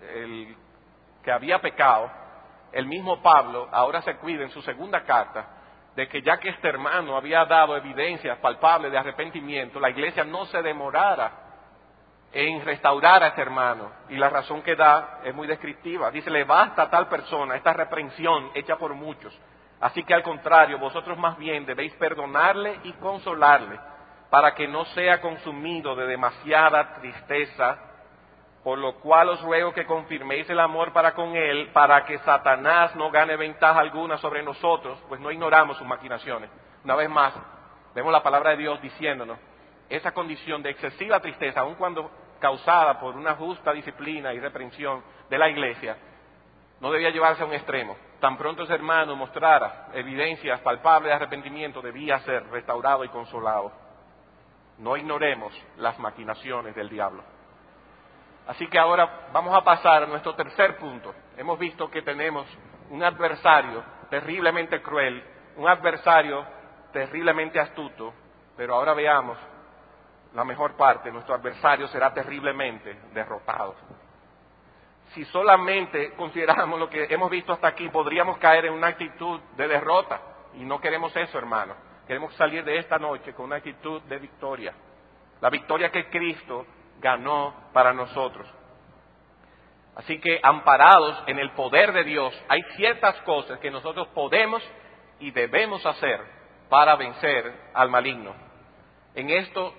que había pecado, el mismo Pablo ahora se cuida en su segunda carta de que, ya que este hermano había dado evidencias palpables de arrepentimiento, la iglesia no se demorara en restaurar a este hermano. Y la razón que da es muy descriptiva. Dice: le basta a tal persona esta reprensión hecha por muchos. Así que al contrario, vosotros más bien debéis perdonarle y consolarle, para que no sea consumido de demasiada tristeza, por lo cual os ruego que confirméis el amor para con él, para que Satanás no gane ventaja alguna sobre nosotros, pues no ignoramos sus maquinaciones. Una vez más, vemos la palabra de Dios diciéndonos: esa condición de excesiva tristeza, aun cuando causada por una justa disciplina y reprensión de la iglesia, no debía llevarse a un extremo. Tan pronto ese hermano mostrara evidencias palpables de arrepentimiento, debía ser restaurado y consolado. No ignoremos las maquinaciones del diablo. Así que ahora vamos a pasar a nuestro tercer punto. Hemos visto que tenemos un adversario terriblemente cruel, un adversario terriblemente astuto, pero ahora veamos la mejor parte: nuestro adversario será terriblemente derrotado. Si solamente consideramos lo que hemos visto hasta aquí, podríamos caer en una actitud de derrota, y no queremos eso, hermano. Queremos salir de esta noche con una actitud de victoria, la victoria que Cristo ganó para nosotros. Así que, amparados en el poder de Dios, hay ciertas cosas que nosotros podemos y debemos hacer para vencer al maligno. En esto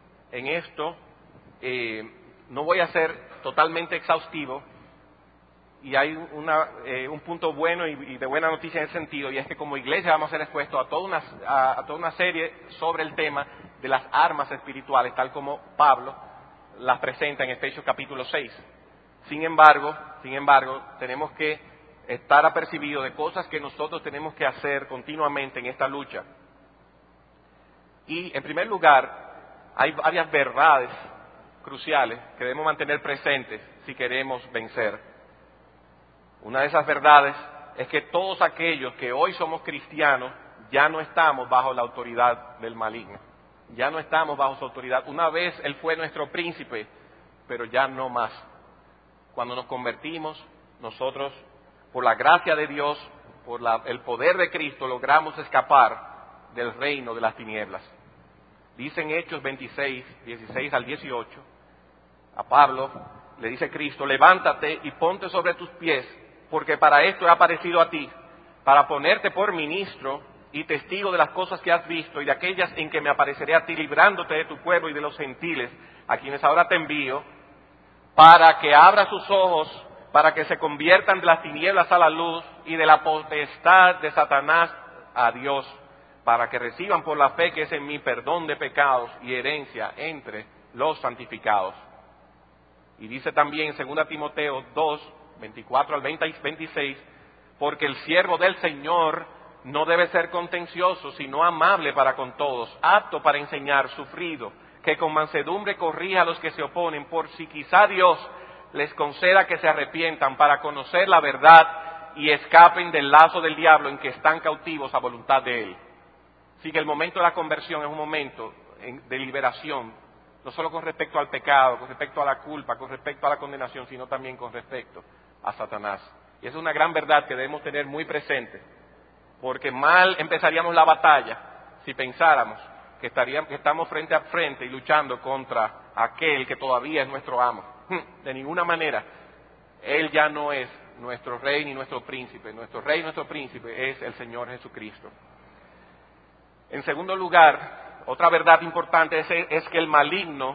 no voy a ser totalmente exhaustivo, y hay un punto bueno y de buena noticia en ese sentido, y es que como iglesia vamos a ser expuestos a toda una serie sobre el tema de las armas espirituales, tal como Pablo las presenta en Efesios capítulo 6. Sin embargo, tenemos que estar apercibidos de cosas que nosotros tenemos que hacer continuamente en esta lucha. Y en primer lugar, hay varias verdades cruciales que debemos mantener presentes si queremos vencer. Una de esas verdades es que todos aquellos que hoy somos cristianos ya no estamos bajo la autoridad del maligno. Ya no estamos bajo su autoridad. Una vez él fue nuestro príncipe, pero ya no más. Cuando nos convertimos, nosotros, por la gracia de Dios, por el poder de Cristo, logramos escapar del reino de las tinieblas. Dice en Hechos 26, 16 al 18, a Pablo le dice Cristo: levántate y ponte sobre tus pies, porque para esto he aparecido a ti, para ponerte por ministro y testigo de las cosas que has visto y de aquellas en que me apareceré a ti, librándote de tu pueblo y de los gentiles, a quienes ahora te envío, para que abra sus ojos, para que se conviertan de las tinieblas a la luz y de la potestad de Satanás a Dios, para que reciban por la fe que es en mí perdón de pecados y herencia entre los santificados. Y dice también en 2 Timoteo 2, 24 al 26, porque el siervo del Señor no debe ser contencioso, sino amable para con todos, apto para enseñar, sufrido, que con mansedumbre corrija a los que se oponen, por si quizá Dios les conceda que se arrepientan para conocer la verdad y escapen del lazo del diablo en que están cautivos a voluntad de Él. Así que el momento de la conversión es un momento de liberación, no solo con respecto al pecado, con respecto a la culpa, con respecto a la condenación, sino también con respecto a Satanás. Y esa es una gran verdad que debemos tener muy presente, porque mal empezaríamos la batalla si pensáramos que estamos frente a frente y luchando contra aquel que todavía es nuestro amo. De ninguna manera. Él ya no es nuestro rey ni nuestro príncipe. Nuestro rey y nuestro príncipe es el Señor Jesucristo. En segundo lugar, otra verdad importante es que el maligno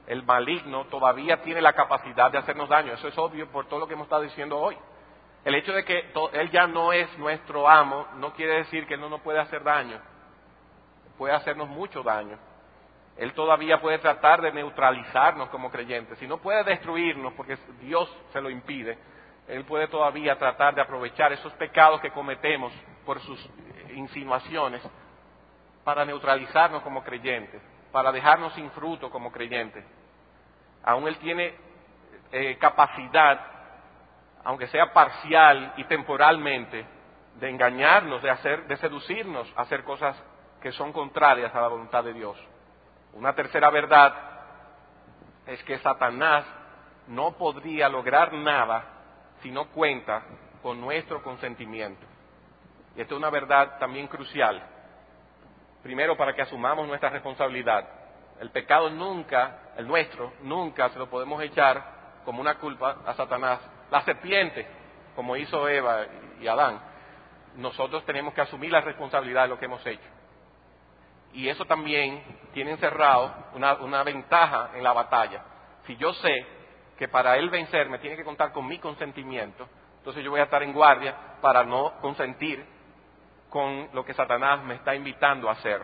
todavía tiene la capacidad de hacernos daño. Eso es obvio por todo lo que hemos estado diciendo hoy. El hecho de que Él ya no es nuestro amo no quiere decir que Él no nos puede hacer daño. Puede hacernos mucho daño. Él todavía puede tratar de neutralizarnos como creyentes. Si no puede destruirnos porque Dios se lo impide, Él puede todavía tratar de aprovechar esos pecados que cometemos por sus insinuaciones para neutralizarnos como creyentes, para dejarnos sin fruto como creyentes. Aún Él tiene capacidad, aunque sea parcial y temporalmente, de engañarnos, de seducirnos a hacer cosas que son contrarias a la voluntad de Dios. Una tercera verdad es que Satanás no podría lograr nada si no cuenta con nuestro consentimiento. Y esta es una verdad también crucial. Primero, para que asumamos nuestra responsabilidad. El pecado el nuestro, nunca se lo podemos echar como una culpa a Satanás. La serpiente, como hizo Eva y Adán, nosotros tenemos que asumir la responsabilidad de lo que hemos hecho. Y eso también tiene encerrado una ventaja en la batalla. Si yo sé que para él vencerme tiene que contar con mi consentimiento, entonces yo voy a estar en guardia para no consentir con lo que Satanás me está invitando a hacer.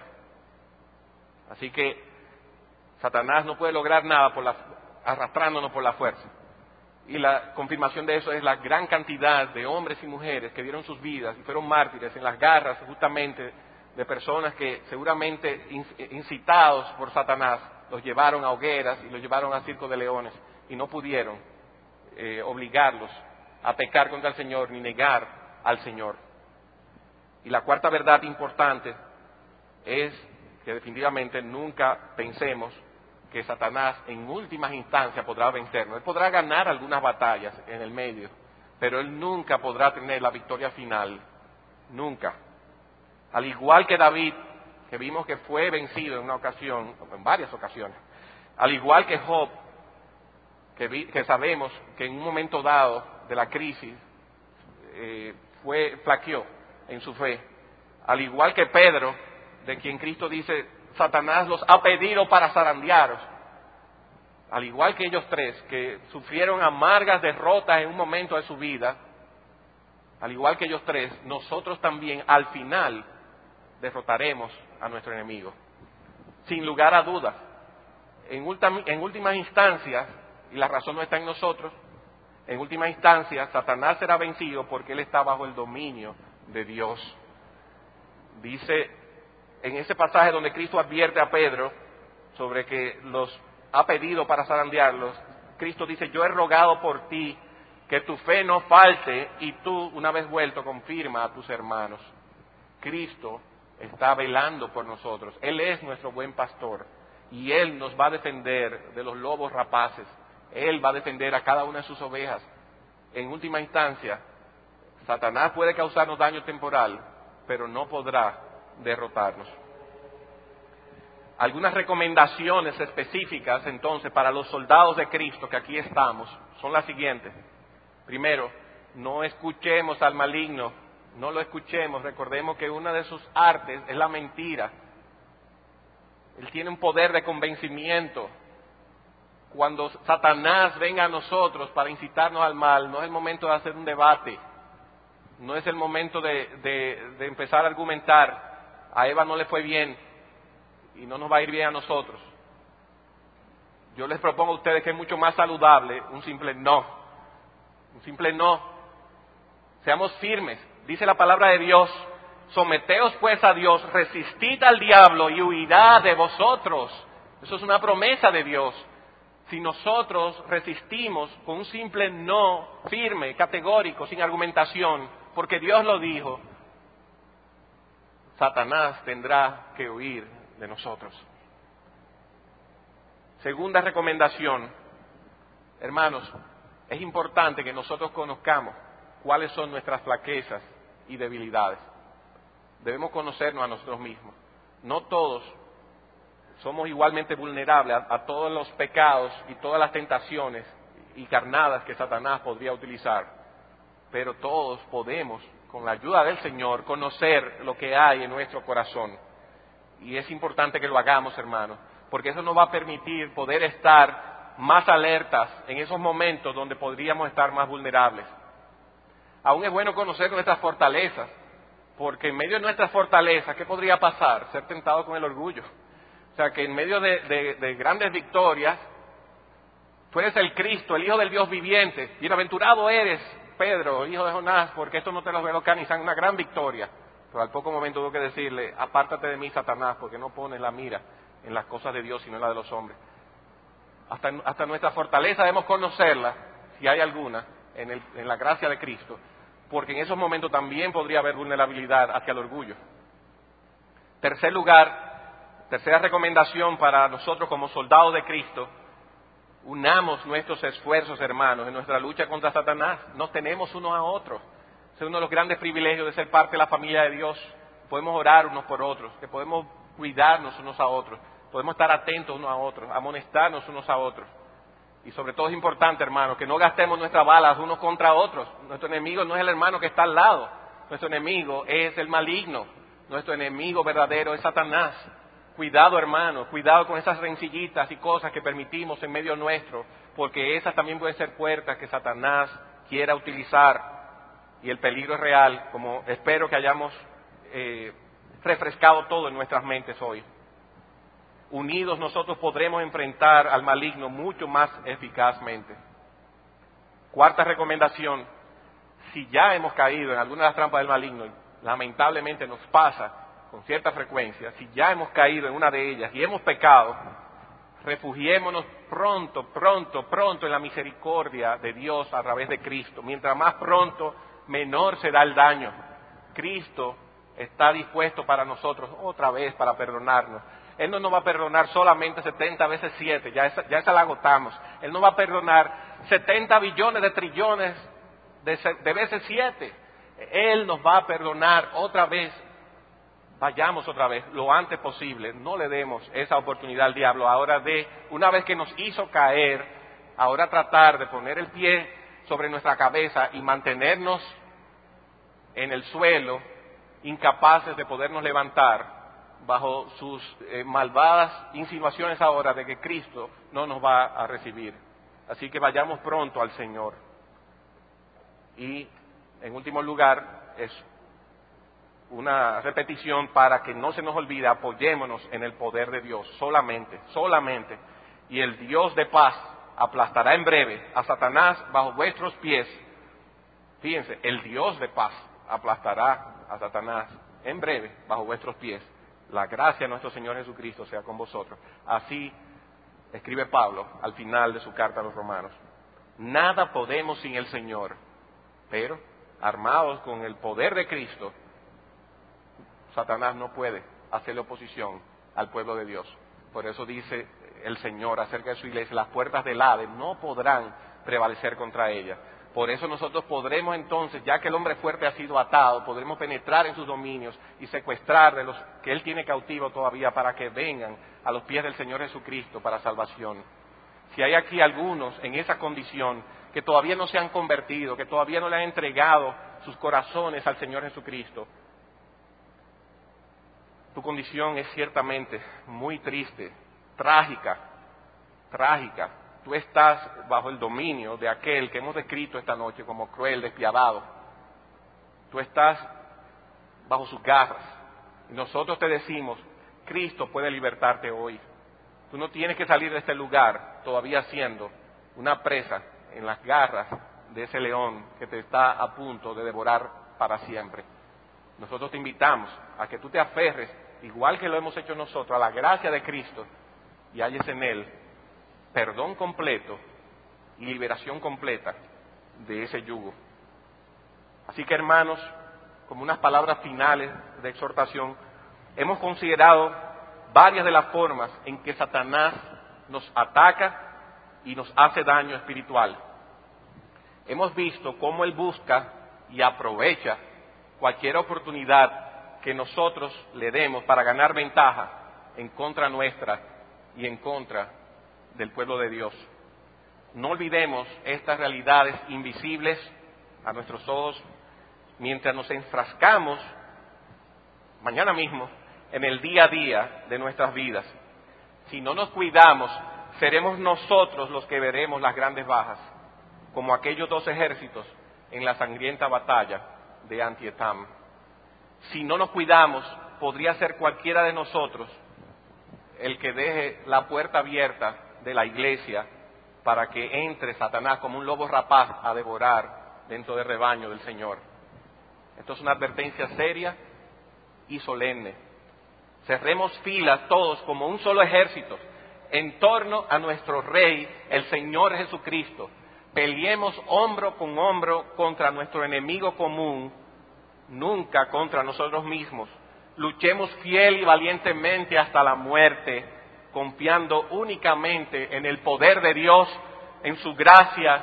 Así que Satanás no puede lograr nada arrastrándonos por la fuerza. Y la confirmación de eso es la gran cantidad de hombres y mujeres que dieron sus vidas y fueron mártires en las garras justamente de personas que seguramente incitados por Satanás los llevaron a hogueras y los llevaron a circo de leones y no pudieron obligarlos a pecar contra el Señor ni negar al Señor. Y la cuarta verdad importante es que definitivamente nunca pensemos que Satanás en últimas instancias podrá vencernos. Él podrá ganar algunas batallas en el medio, pero él nunca podrá tener la victoria final. Nunca. Al igual que David, que vimos que fue vencido en varias ocasiones. Al igual que Job, que sabemos que en un momento dado de la crisis flaqueó en su fe. Al igual que Pedro, de quien Cristo dice, Satanás los ha pedido para zarandearos. Al igual que ellos tres, que sufrieron amargas derrotas en un momento de su vida, al igual que ellos tres, nosotros también al final derrotaremos a nuestro enemigo. Sin lugar a dudas. En últimas instancias, y la razón no está en nosotros, en última instancia Satanás será vencido porque él está bajo el dominio de Dios. Dice en ese pasaje donde Cristo advierte a Pedro sobre que los ha pedido para zarandearlos, Cristo dice, yo he rogado por ti que tu fe no falte y tú, una vez vuelto, confirma a tus hermanos. Cristo está velando por nosotros. Él es nuestro buen pastor y Él nos va a defender de los lobos rapaces. Él va a defender a cada una de sus ovejas. En última instancia, Satanás puede causarnos daño temporal, pero no podrá derrotarnos. Algunas recomendaciones específicas entonces para los soldados de Cristo que aquí estamos son las siguientes. Primero, no escuchemos al maligno, no lo escuchemos. Recordemos que una de sus artes es la mentira. Él tiene un poder de convencimiento. Cuando Satanás venga a nosotros para incitarnos al mal, no es el momento de hacer un debate, no es el momento de empezar a argumentar. A Eva no le fue bien y no nos va a ir bien a nosotros. Yo les propongo a ustedes que es mucho más saludable un simple no. Un simple no. Seamos firmes. Dice la palabra de Dios someteos pues a Dios, resistid al diablo y huirá de vosotros. Eso es una promesa de Dios. Si nosotros resistimos con un simple no, firme, categórico, sin argumentación, porque Dios lo dijo, Satanás tendrá que huir de nosotros. Segunda recomendación, hermanos, es importante que nosotros conozcamos cuáles son nuestras flaquezas y debilidades. Debemos conocernos a nosotros mismos. No todos somos igualmente vulnerables a todos los pecados y todas las tentaciones y carnadas que Satanás podría utilizar, pero todos podemos, con la ayuda del Señor, conocer lo que hay en nuestro corazón. Y es importante que lo hagamos, hermanos, porque eso nos va a permitir poder estar más alertas en esos momentos donde podríamos estar más vulnerables. Aún es bueno conocer nuestras fortalezas, porque en medio de nuestras fortalezas, ¿qué podría pasar? Ser tentado con el orgullo. O sea, que en medio de grandes victorias, tú eres el Cristo, el Hijo del Dios viviente. Bienaventurado eres, Pedro, hijo de Jonás, porque esto no te lo veo organizar, una gran victoria. Pero al poco momento tuvo que decirle, apártate de mí, Satanás, porque no pones la mira en las cosas de Dios, sino en las de los hombres. Hasta nuestra fortaleza debemos conocerla, si hay alguna, en la gracia de Cristo, porque en esos momentos también podría haber vulnerabilidad hacia el orgullo. Tercera recomendación para nosotros como soldados de Cristo: unamos nuestros esfuerzos, hermanos, en nuestra lucha contra Satanás. Nos tenemos unos a otros. Ese es uno de los grandes privilegios de ser parte de la familia de Dios. Podemos orar unos por otros, que podemos cuidarnos unos a otros, podemos estar atentos unos a otros, amonestarnos unos a otros. Y sobre todo es importante, hermanos, que no gastemos nuestras balas unos contra otros. Nuestro enemigo no es el hermano que está al lado. Nuestro enemigo es el maligno. Nuestro enemigo verdadero es Satanás. Cuidado, hermanos, cuidado con esas rencillitas y cosas que permitimos en medio nuestro, porque esas también pueden ser puertas que Satanás quiera utilizar. Y el peligro es real, como espero que hayamos refrescado todo en nuestras mentes hoy. Unidos nosotros podremos enfrentar al maligno mucho más eficazmente. Cuarta recomendación: si ya hemos caído en alguna de las trampas del maligno, lamentablemente nos pasa con cierta frecuencia, si ya hemos caído en una de ellas y hemos pecado, refugiémonos pronto en la misericordia de Dios a través de Cristo. Mientras más pronto, menor será el daño. Cristo está dispuesto para nosotros otra vez para perdonarnos. Él no nos va a perdonar solamente 70 veces 7, ya esa la agotamos. Él nos va a perdonar 70 billones de trillones de veces 7. Él nos va a perdonar otra vez. Vayamos otra vez, lo antes posible. No le demos esa oportunidad al diablo ahora una vez que nos hizo caer, ahora tratar de poner el pie sobre nuestra cabeza y mantenernos en el suelo, incapaces de podernos levantar, bajo sus malvadas insinuaciones ahora de que Cristo no nos va a recibir. Así que vayamos pronto al Señor. Y, en último lugar, es una repetición para que no se nos olvide: apoyémonos en el poder de Dios, solamente. Y el Dios de paz aplastará en breve a Satanás bajo vuestros pies. Fíjense, el Dios de paz aplastará a Satanás en breve bajo vuestros pies. La gracia de nuestro Señor Jesucristo sea con vosotros. Así escribe Pablo al final de su carta a los Romanos. Nada podemos sin el Señor, pero armados con el poder de Cristo, Satanás no puede hacerle oposición al pueblo de Dios. Por eso dice el Señor acerca de su iglesia: las puertas del Hades no podrán prevalecer contra ella. Por eso nosotros podremos entonces, ya que el hombre fuerte ha sido atado, podremos penetrar en sus dominios y secuestrar de los que él tiene cautivo todavía, para que vengan a los pies del Señor Jesucristo para salvación. Si hay aquí algunos en esa condición que todavía no se han convertido, que todavía no le han entregado sus corazones al Señor Jesucristo, tu condición es ciertamente muy triste, trágica. Tú estás bajo el dominio de aquel que hemos descrito esta noche como cruel, despiadado. Tú estás bajo sus garras. Y nosotros te decimos: Cristo puede libertarte hoy. Tú no tienes que salir de este lugar todavía siendo una presa en las garras de ese león que te está a punto de devorar para siempre. Nosotros te invitamos a que tú te aferres, igual que lo hemos hecho nosotros, a la gracia de Cristo y halles en Él perdón completo y liberación completa de ese yugo. Así que, hermanos, como unas palabras finales de exhortación, hemos considerado varias de las formas en que Satanás nos ataca y nos hace daño espiritual. Hemos visto cómo él busca y aprovecha cualquier oportunidad que nosotros le demos para ganar ventaja en contra nuestra y en contra del pueblo de Dios. No olvidemos estas realidades invisibles a nuestros ojos mientras nos enfrascamos mañana mismo en el día a día de nuestras vidas. Si no nos cuidamos, seremos nosotros los que veremos las grandes bajas, como aquellos 2 ejércitos en la sangrienta batalla de Antietam. Si no nos cuidamos, podría ser cualquiera de nosotros el que deje la puerta abierta de la iglesia para que entre Satanás como un lobo rapaz a devorar dentro del rebaño del Señor. Esto es una advertencia seria y solemne. Cerremos filas todos como un solo ejército en torno a nuestro Rey, el Señor Jesucristo. Peleemos hombro con hombro contra nuestro enemigo común, nunca contra nosotros mismos. Luchemos fiel y valientemente hasta la muerte, confiando únicamente en el poder de Dios, en su gracia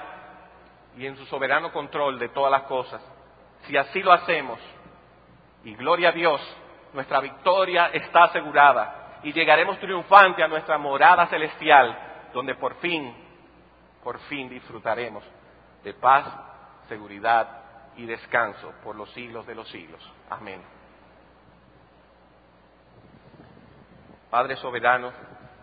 y en su soberano control de todas las cosas. Si así lo hacemos, y gloria a Dios, nuestra victoria está asegurada y llegaremos triunfante a nuestra morada celestial, donde por fin disfrutaremos de paz, seguridad y descanso por los siglos de los siglos. Amén. Padre soberano,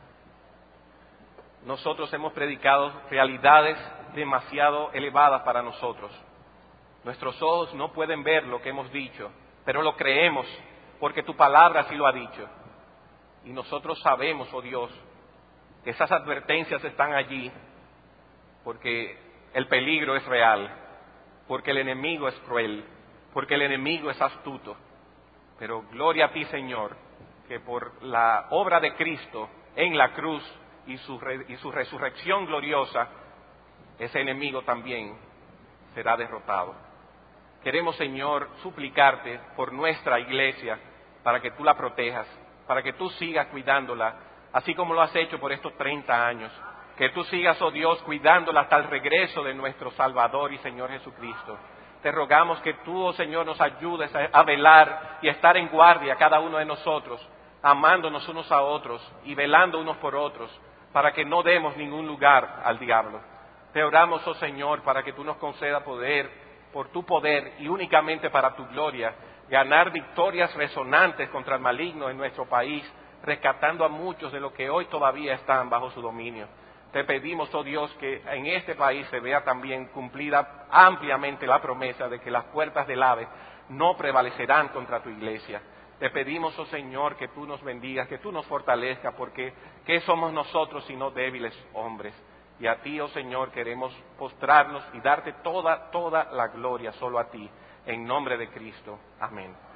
nosotros hemos predicado realidades demasiado elevadas para nosotros. Nuestros ojos no pueden ver lo que hemos dicho, pero lo creemos porque tu palabra así lo ha dicho. Y nosotros sabemos, oh Dios, que esas advertencias están allí porque el peligro es real, porque el enemigo es cruel, porque el enemigo es astuto. Pero gloria a ti, Señor, que por la obra de Cristo en la cruz y su resurrección gloriosa, ese enemigo también será derrotado. Queremos, Señor, suplicarte por nuestra iglesia para que tú la protejas, para que tú sigas cuidándola, así como lo has hecho por estos 30 años. Que tú sigas, oh Dios, cuidándola hasta el regreso de nuestro Salvador y Señor Jesucristo. Te rogamos que tú, oh Señor, nos ayudes a velar y a estar en guardia cada uno de nosotros, amándonos unos a otros y velando unos por otros, para que no demos ningún lugar al diablo. Te oramos, oh Señor, para que tú nos conceda poder, por tu poder y únicamente para tu gloria, ganar victorias resonantes contra el maligno en nuestro país, rescatando a muchos de los que hoy todavía están bajo su dominio. Te pedimos, oh Dios, que en este país se vea también cumplida ampliamente la promesa de que las puertas del Hades no prevalecerán contra tu iglesia. Te pedimos, oh Señor, que tú nos bendigas, que tú nos fortalezcas, porque ¿qué somos nosotros sino débiles hombres? Y a ti, oh Señor, queremos postrarnos y darte toda la gloria solo a ti, en nombre de Cristo. Amén.